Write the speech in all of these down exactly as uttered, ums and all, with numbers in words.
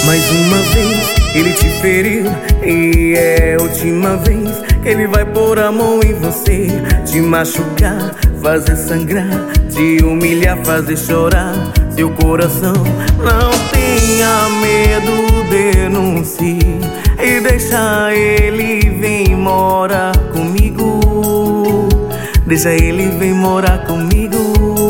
Mais uma vez ele te feriu e é a última vez que ele vai pôr a mão em você, te machucar, fazer sangrar, te humilhar, fazer chorar seu coração. Não tenha medo, denuncie e deixa ele vir morar comigo. Deixa ele vir morar comigo.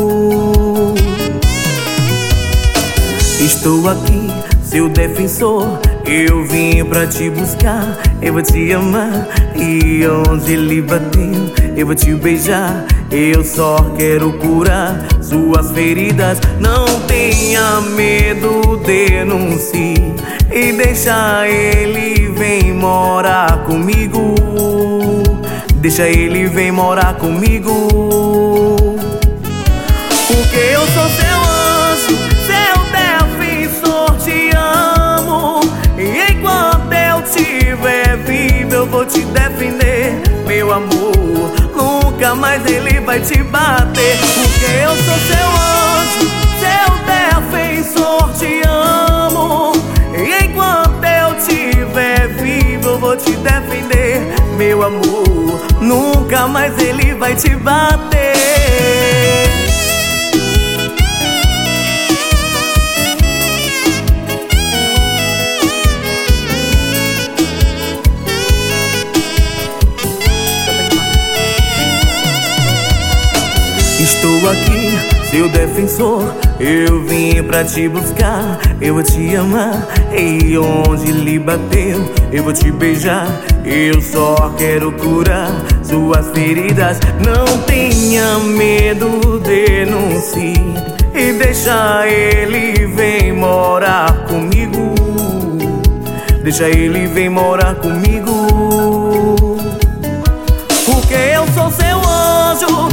Estou aqui, seu defensor, eu vim pra te buscar. Eu vou te amar e onde ele bateu eu vou te beijar. Eu só quero curar suas feridas. Não tenha medo, denuncie e deixa ele vir morar comigo. Deixa ele vir morar comigo. Porque eu sou seu anjo, te amo, e enquanto eu tiver vivo eu vou te defender, meu amor. Nunca mais ele vai te bater. Porque eu sou seu anjo, seu defensor, te amo, e enquanto eu tiver vivo eu vou te defender, meu amor. Nunca mais ele vai te bater. Estou aqui, seu defensor, eu vim pra te buscar. Eu vou te amar e onde ele bateu eu vou te beijar. Eu só quero curar suas feridas. Não tenha medo, denuncie e deixa ele vir morar comigo. Deixa ele vir morar comigo. Porque eu sou seu anjo,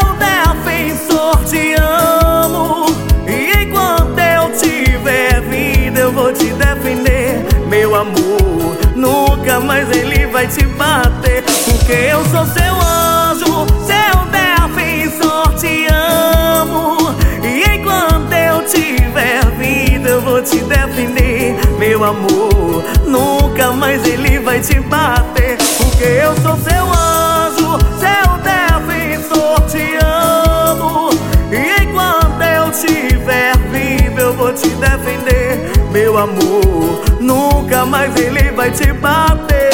te amo, e enquanto eu tiver vida eu vou te defender, meu amor. Nunca mais ele vai te bater. Porque eu sou seu anjo, seu defensor, te amo, e enquanto eu tiver vida eu vou te defender, meu amor. Nunca mais ele vai te bater. Porque eu sou seu anjo, seu defensor, te amo, e enquanto eu tiver vivo eu vou te defender, meu amor. Nunca mais ele vai te bater.